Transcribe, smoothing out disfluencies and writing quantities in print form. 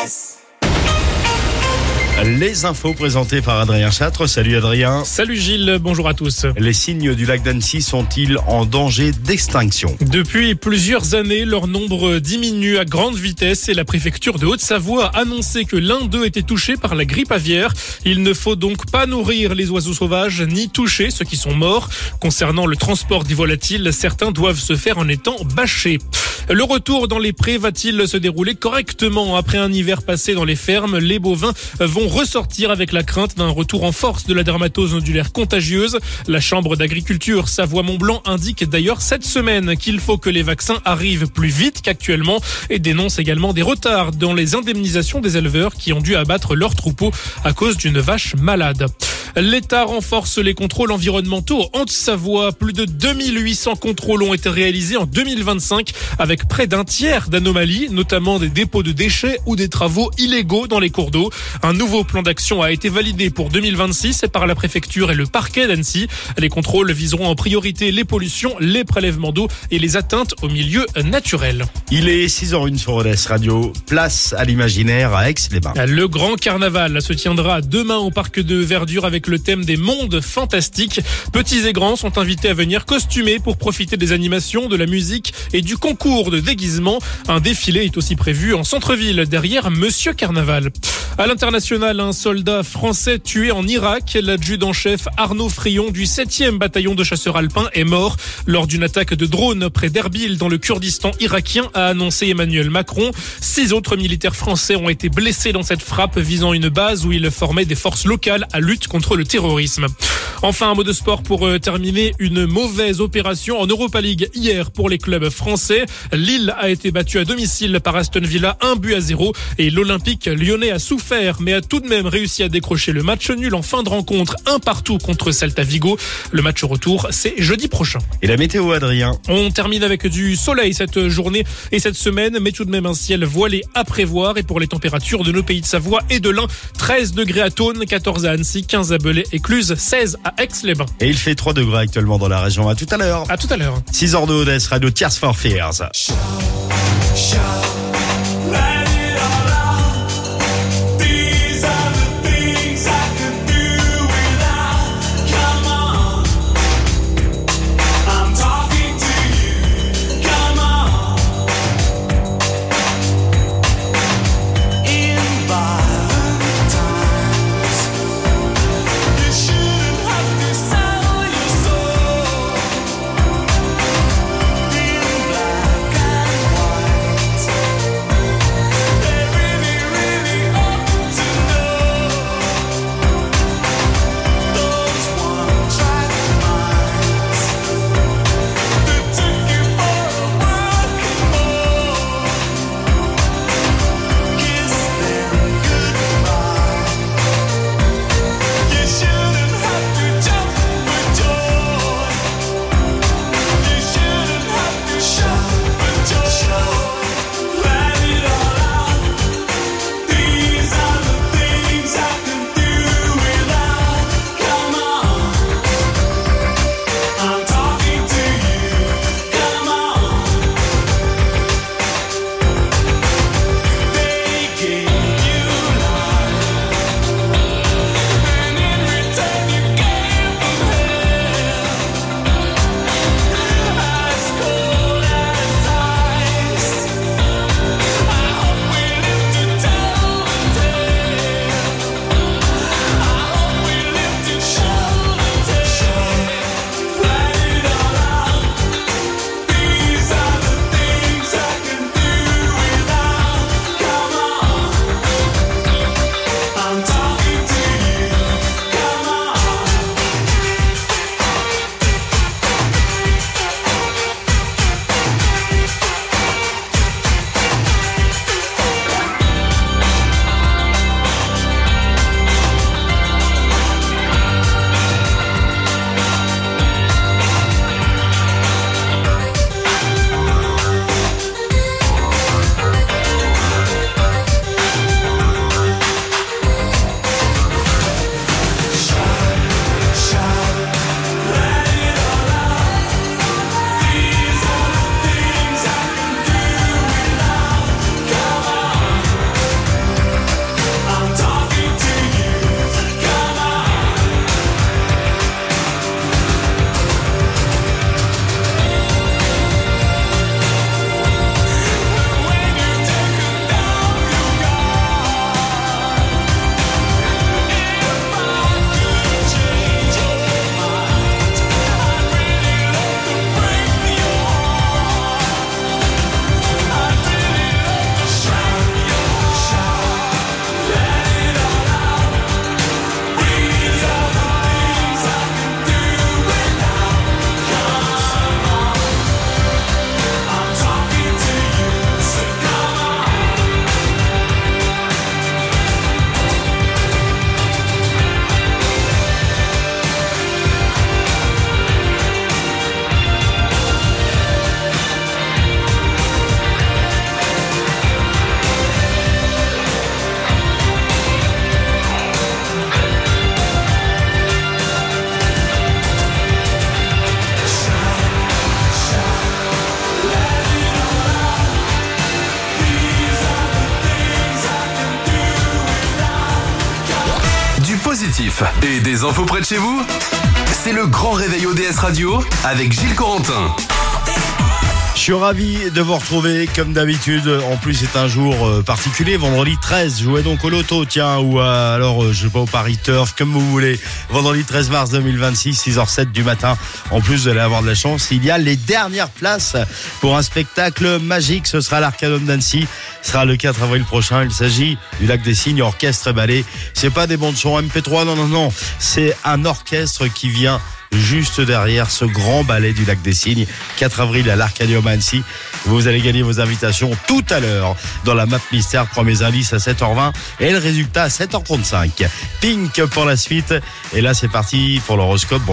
Les infos présentées par Adrien Châtre. Salut Adrien. Salut Gilles, bonjour à tous. Les cygnes du lac d'Annecy sont-ils en danger d'extinction ? Depuis plusieurs années, leur nombre diminue à grande vitesse et la préfecture de Haute-Savoie a annoncé que l'un d'eux était touché par la grippe aviaire. Il ne faut donc pas nourrir les oiseaux sauvages ni toucher ceux qui sont morts. Concernant le transport des volatiles, certains doivent se faire en étant bâchés. Le retour dans les prés va-t-il se dérouler correctement? Après un hiver passé dans les fermes, les bovins vont ressortir avec la crainte d'un retour en force de la dermatose nodulaire contagieuse. La Chambre d'agriculture Savoie-Mont-Blanc indique d'ailleurs cette semaine qu'il faut que les vaccins arrivent plus vite qu'actuellement et dénonce également des retards dans les indemnisations des éleveurs qui ont dû abattre leurs troupeaux à cause d'une vache malade. L'État renforce les contrôles environnementaux en Haute-Savoie. Plus de 2800 contrôles ont été réalisés en 2025 avec près d'un tiers d'anomalies, notamment des dépôts de déchets ou des travaux illégaux dans les cours d'eau. Un nouveau plan d'action a été validé pour 2026 par la préfecture et le parquet d'Annecy. Les contrôles viseront en priorité les pollutions, les prélèvements d'eau et les atteintes au milieu naturel. Il est 6h01 sur ODS Radio. Place à l'imaginaire à Aix-les-Bains. Le grand carnaval se tiendra demain au parc de Verdure avec le thème des mondes fantastiques. Petits et grands sont invités à venir costumés pour profiter des animations, de la musique et du concours de déguisement. Un défilé est aussi prévu en centre-ville derrière Monsieur Carnaval. À l'international, un soldat français tué en Irak. L'adjudant-chef Arnaud Frion du 7e bataillon de chasseurs alpins est mort lors d'une attaque de drone près d'Erbil dans le Kurdistan irakien, a annoncé Emmanuel Macron. 6 autres militaires français ont été blessés dans cette frappe visant une base où ils formaient des forces locales à lutte contre le terrorisme. Enfin, un mot de sport pour terminer. Une mauvaise opération en Europa League hier pour les clubs français. Lille a été battue à domicile par Aston Villa 1-0 et l'Olympique lyonnais a souffert mais a tout de même réussi à décrocher le match nul en fin de rencontre 1-1 contre Celta Vigo. Le match retour, c'est jeudi prochain. Et la météo, Adrien? On termine avec du soleil cette journée et cette semaine, mais tout de même un ciel voilé à prévoir. Et pour les températures de nos pays de Savoie et de l'Ain, 13 degrés à Thônes, 14 à Annecy, 15 à Belay et Cluses, 16 à Aix-les-Bains. Et il fait 3 degrés actuellement dans la région. À tout à l'heure. À tout à l'heure. 6h de ODS Radio, Tears for Fears. positif et des infos près de chez vous. C'est le grand réveil ODS Radio avec Gilles Corentin. Je suis ravi de vous retrouver comme d'habitude. En plus, c'est un jour particulier, vendredi 13. Jouez donc au loto, tiens, ou alors je sais pas, au Paris Turf, comme vous voulez. Vendredi 13 mars 2026, 6h07 du matin. En plus, vous allez avoir de la chance. Il y a les dernières places pour un spectacle magique. Ce sera à l'Arcanum d'Annecy. Ce sera le 4 avril prochain. Il s'agit du Lac des Cygnes, orchestre et ballet. C'est pas des bandes son MP3, non. C'est un orchestre qui vient juste derrière ce grand ballet du Lac des Cygnes, 4 avril à l'Arcanum Annecy. Vous allez gagner vos invitations tout à l'heure dans la map mystère. Premiers indices à 7h20 et le résultat à 7h35. Pink pour la suite. Et là, c'est parti pour l'horoscope.